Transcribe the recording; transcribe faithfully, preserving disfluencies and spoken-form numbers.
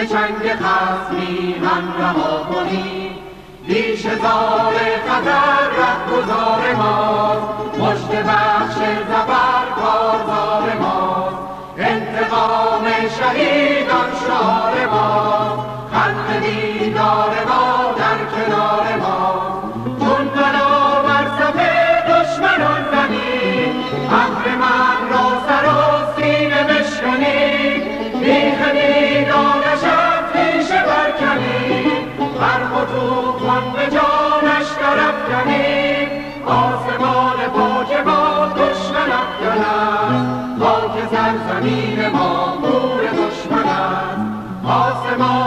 چنگ خصمیان رها کنیم. بیش زال خطر رهگذار ماست، مژده بخش ظفر کارزار ماست. انتقام شهیدان شعار ماست، خلق دیدار ما در کنار ماست. چون بلا بر صف دشمنان زنیم، اهرمن را سر و سینه بشکنیم. بیخ بیگانش از پیشه برکنیم، برق و طوفان به جانش درافکنیم. آسمان پاک ما دشمن افکن است، خاک سرزمین ما گور دشمن است. آسمان